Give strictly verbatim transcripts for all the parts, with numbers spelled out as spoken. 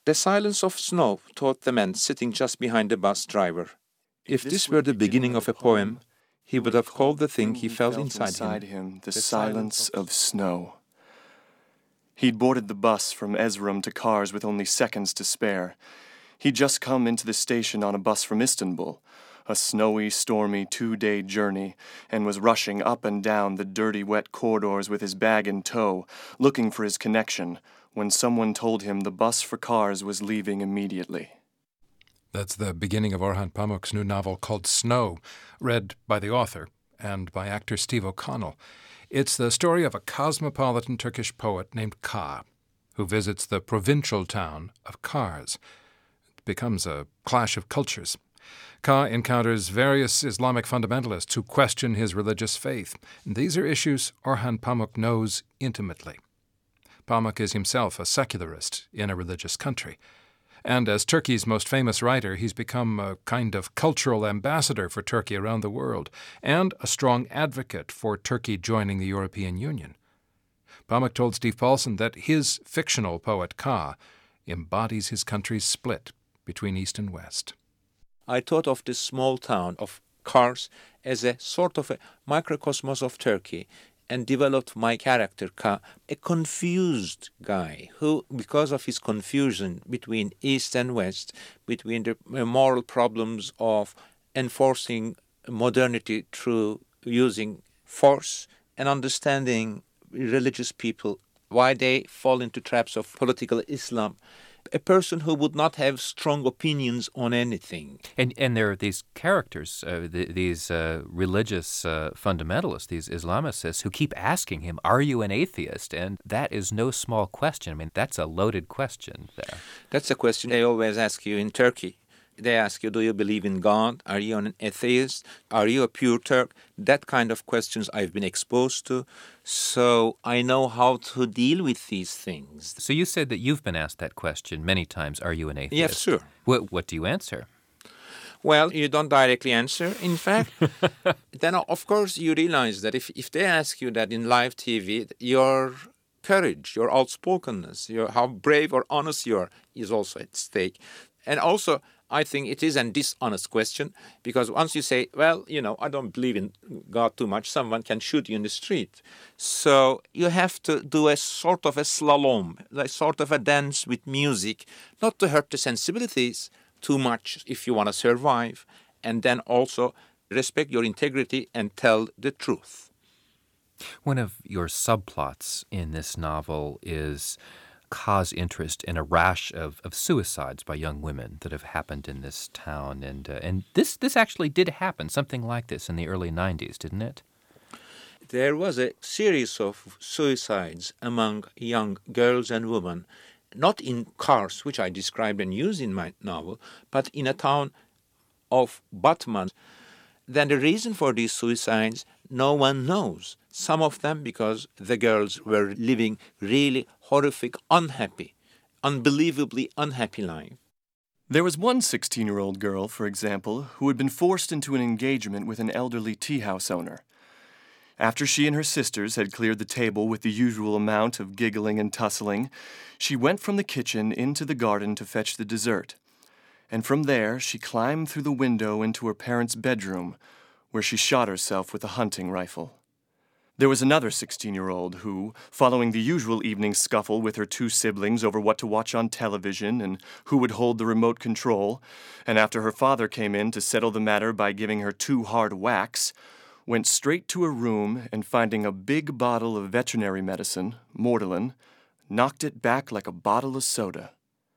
The silence of snow, thought the man sitting just behind the bus driver. If this were the beginning of a poem, he would have called the thing he felt inside him the silence of snow. He'd boarded the bus from Erzurum to Kars with only seconds to spare. He'd just come into the station on a bus from Istanbul, a snowy, stormy two-day journey, and was rushing up and down the dirty, wet corridors with his bag in tow, looking for his connection, when someone told him the bus for Kars was leaving immediately. That's the beginning of Orhan Pamuk's new novel called Snow, read by the author and by actor Steve O'Connell. It's the story of a cosmopolitan Turkish poet named Ka, who visits the provincial town of Kars. It becomes a clash of cultures. Ka encounters various Islamic fundamentalists who question his religious faith. These are issues Orhan Pamuk knows intimately. Pamuk is himself a secularist in a religious country. And as Turkey's most famous writer, he's become a kind of cultural ambassador for Turkey around the world and a strong advocate for Turkey joining the European Union. Pamuk told Steve Paulson that his fictional poet Ka embodies his country's split between East and West. I thought of this small town of Kars as a sort of a microcosmos of Turkey, and developed my character, Ka, a confused guy who, because of his confusion between East and West, between the moral problems of enforcing modernity through using force and understanding religious people, why they fall into traps of political Islam, a person who would not have strong opinions on anything. And and there are these characters, uh, th- these uh, religious uh, fundamentalists, these Islamicists, who keep asking him, are you an atheist? And that is no small question. I mean, that's a loaded question there. That's a question they always ask you in Turkey. They ask you, do you believe in God? Are you an atheist? Are you a pure Turk? That kind of questions I've been exposed to. So I know how to deal with these things. So you said that you've been asked that question many times, are you an atheist? Yes, sure. What, what do you answer? Well, you don't directly answer. In fact, then of course you realize that if, if they ask you that in live T V, your courage, your outspokenness, your, how brave or honest you are is also at stake. And also, I think it is an dishonest question, because once you say, well, you know, I don't believe in God too much, someone can shoot you in the street. So you have to do a sort of a slalom, a sort of a dance with music, not to hurt the sensibilities too much if you want to survive, and then also respect your integrity and tell the truth. One of your subplots in this novel is Ka's interest in a rash of, of suicides by young women that have happened in this town. And uh, and this, this actually did happen, something like this in the early nineties, didn't it? There was a series of suicides among young girls and women, not in Kars, which I described and use in my novel, but in a town of Batman. Then the reason for these suicides, no one knows. Some of them because the girls were living really horrific, unhappy, unbelievably unhappy life. There was one sixteen-year-old girl, for example, who had been forced into an engagement with an elderly tea-house owner. After she and her sisters had cleared the table with the usual amount of giggling and tussling, she went from the kitchen into the garden to fetch the dessert. And from there, she climbed through the window into her parents' bedroom, where she shot herself with a hunting rifle. There was another sixteen-year-old who, following the usual evening scuffle with her two siblings over what to watch on television and who would hold the remote control, and after her father came in to settle the matter by giving her two hard whacks, went straight to her room and, finding a big bottle of veterinary medicine, Mortallin, knocked it back like a bottle of soda.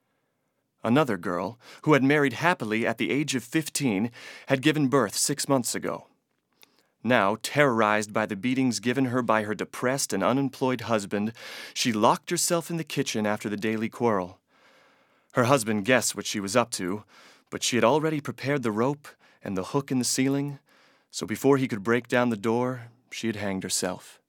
Another girl, who had married happily at the age of fifteen, had given birth six months ago. Now, terrorized by the beatings given her by her depressed and unemployed husband, she locked herself in the kitchen after the daily quarrel. Her husband guessed what she was up to, but she had already prepared the rope and the hook in the ceiling, so before he could break down the door, she had hanged herself.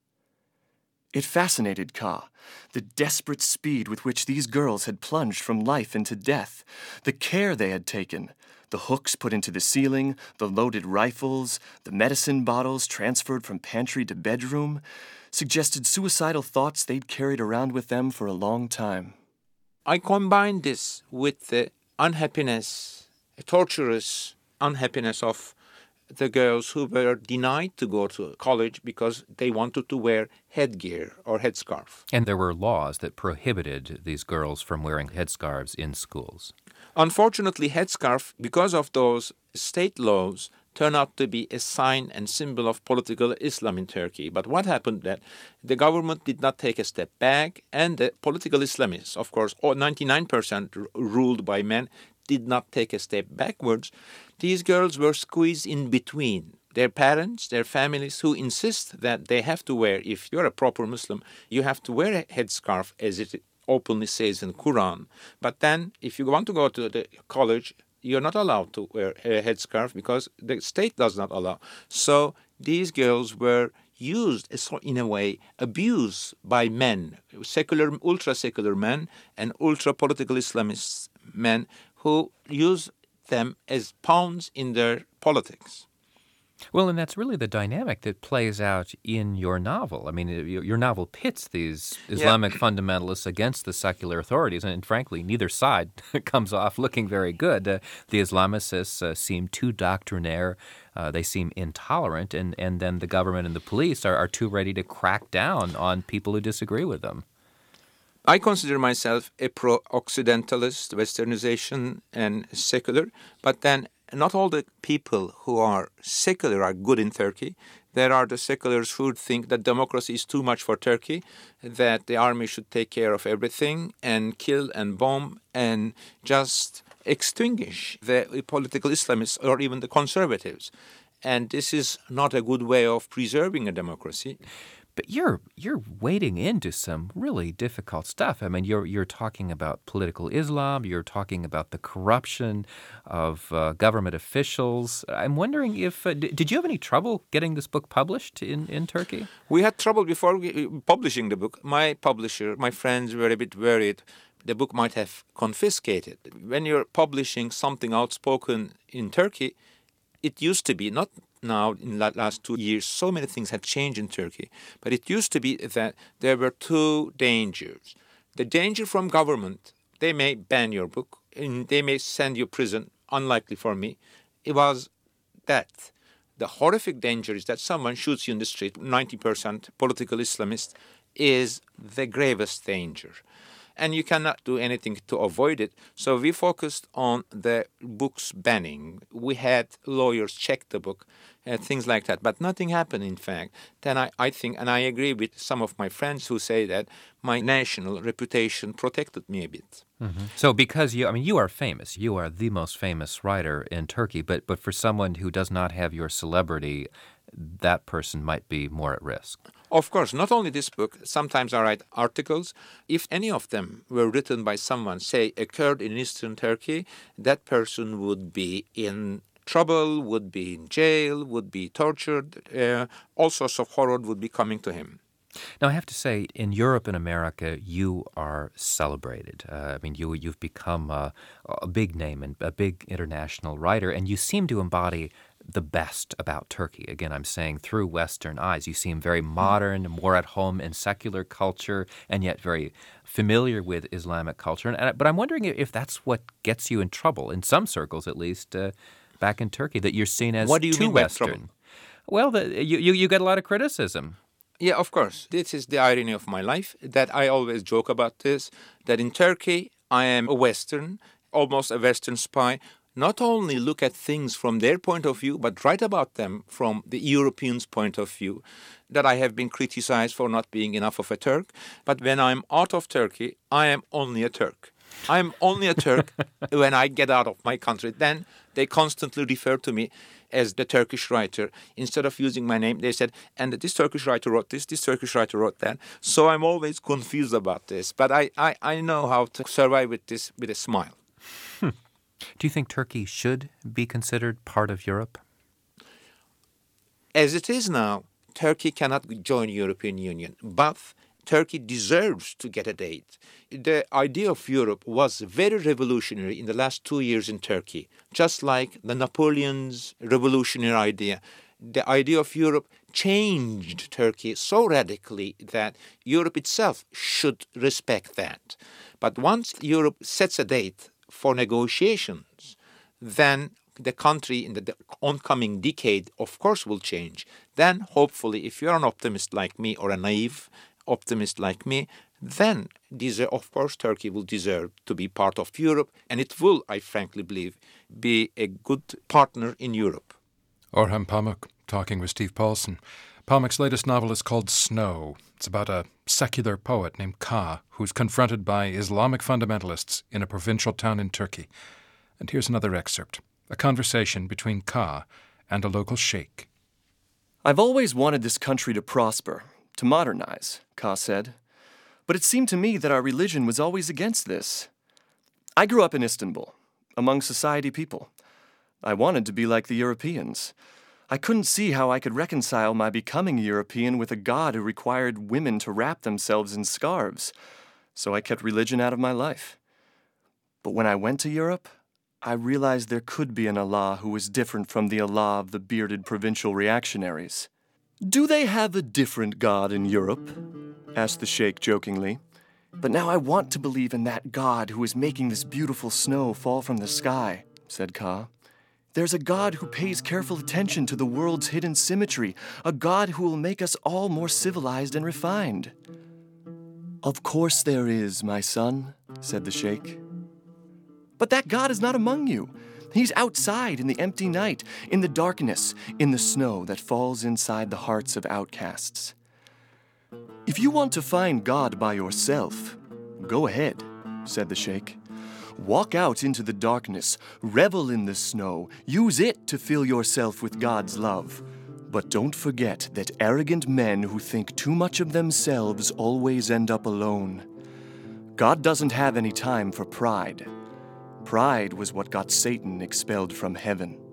It fascinated Ka, the desperate speed with which these girls had plunged from life into death, the care they had taken, the hooks put into the ceiling, the loaded rifles, the medicine bottles transferred from pantry to bedroom, suggested suicidal thoughts they'd carried around with them for a long time. I combine this with the unhappiness, torturous unhappiness of the girls who were denied to go to college because they wanted to wear headgear or headscarf. And there were laws that prohibited these girls from wearing headscarves in schools. Unfortunately, headscarf, because of those state laws, turned out to be a sign and symbol of political Islam in Turkey. But what happened that the government did not take a step back, and the political Islamists, of course, ninety-nine percent ruled by men, did not take a step backwards. These girls were squeezed in between their parents, their families, who insist that they have to wear, if you're a proper Muslim, you have to wear a headscarf, as it openly says in the Quran. But then, if you want to go to the college, you're not allowed to wear a headscarf because the state does not allow. So these girls were used, in a way, abused by men, secular, ultra-secular men and ultra-political Islamist men who use them as pawns in their politics. Well, and that's really the dynamic that plays out in your novel. I mean, your novel pits these Islamic yeah. fundamentalists against the secular authorities, and frankly, neither side comes off looking very good. Uh, the Islamicists uh, seem too doctrinaire, uh, they seem intolerant, and, and then the government and the police are, are too ready to crack down on people who disagree with them. I consider myself a pro-Occidentalist, Westernization and secular, but then not all the people who are secular are good in Turkey. There are the seculars who think that democracy is too much for Turkey, that the army should take care of everything and kill and bomb and just extinguish the political Islamists or even the conservatives. And this is not a good way of preserving a democracy. But you're you're wading into some really difficult stuff. I mean, you're you're talking about political Islam. You're talking about the corruption of uh, government officials. I'm wondering if uh, d- did you have any trouble getting this book published in, in Turkey? We had trouble before we, publishing the book. My publisher, my friends were a bit worried the book might have confiscated. When you're publishing something outspoken in Turkey, it used to be not. Now, in the last two years, so many things have changed in Turkey. But it used to be that there were two dangers. The danger from government, they may ban your book, and they may send you to prison, unlikely for me. It was that. The horrific danger is that someone shoots you in the street, ninety percent political Islamist, is the gravest danger. And you cannot do anything to avoid it. So we focused on the book's banning. We had lawyers check the book, uh, things like that. But nothing happened, in fact. Then I, I think, and I agree with some of my friends who say that my national reputation protected me a bit. Mm-hmm. So because you, I mean, you are famous. You are the most famous writer in Turkey. But, but for someone who does not have your celebrity, that person might be more at risk. Of course, not only this book, sometimes I write articles. If any of them were written by someone, say, occurred in Eastern Turkey, that person would be in trouble, would be in jail, would be tortured. Uh, all sorts of horror would be coming to him. Now, I have to say, in Europe and America, you are celebrated. Uh, I mean, you, you've become a, a big name and a big international writer, and you seem to embody the best about Turkey. Again, I'm saying through Western eyes. You seem very modern, more at home in secular culture, and yet very familiar with Islamic culture. And, but I'm wondering if that's what gets you in trouble, in some circles at least, uh, back in Turkey, that you're seen as what do you too mean by Western. Trouble? Well, the, you, you, you get a lot of criticism. Yeah, of course. This is the irony of my life, that I always joke about this, that in Turkey, I am a Western, almost a Western spy. Not only look at things from their point of view, but write about them from the Europeans' point of view, that I have been criticized for not being enough of a Turk. But when I'm out of Turkey, I am only a Turk. I'm only a Turk when I get out of my country. Then they constantly refer to me as the Turkish writer. Instead of using my name, they said, and this Turkish writer wrote this, this Turkish writer wrote that. So I'm always confused about this. But I, I, I know how to survive with this with a smile. Hmm. Do you think Turkey should be considered part of Europe? As it is now, Turkey cannot join the European Union, but Turkey deserves to get a date. The idea of Europe was very revolutionary in the last two years in Turkey, just like the Napoleon's revolutionary idea. The idea of Europe changed Turkey so radically that Europe itself should respect that. But once Europe sets a date for negotiations, then the country in the oncoming decade, of course, will change. Then, hopefully, if you're an optimist like me or a naive optimist like me, then, deserve, of course, Turkey will deserve to be part of Europe, and it will, I frankly believe, be a good partner in Europe. Orhan Pamuk talking with Steve Paulson. Pamuk's latest novel is called Snow. It's about a secular poet named Ka, who's confronted by Islamic fundamentalists in a provincial town in Turkey. And here's another excerpt, a conversation between Ka and a local sheikh. I've always wanted this country to prosper, to modernize, Ka said. But it seemed to me that our religion was always against this. I grew up in Istanbul, among society people. I wanted to be like the Europeans. I couldn't see how I could reconcile my becoming European with a God who required women to wrap themselves in scarves. So I kept religion out of my life. But when I went to Europe, I realized there could be an Allah who was different from the Allah of the bearded provincial reactionaries. Do they have a different God in Europe? Asked the sheikh jokingly. But now I want to believe in that God who is making this beautiful snow fall from the sky, said Ka. There's a God who pays careful attention to the world's hidden symmetry, a God who will make us all more civilized and refined. Of course there is, my son, said the sheikh. But that God is not among you. He's outside in the empty night, in the darkness, in the snow that falls inside the hearts of outcasts. If you want to find God by yourself, go ahead, said the sheikh. Walk out into the darkness, revel in the snow, use it to fill yourself with God's love. But don't forget that arrogant men who think too much of themselves always end up alone. God doesn't have any time for pride. Pride was what got Satan expelled from heaven.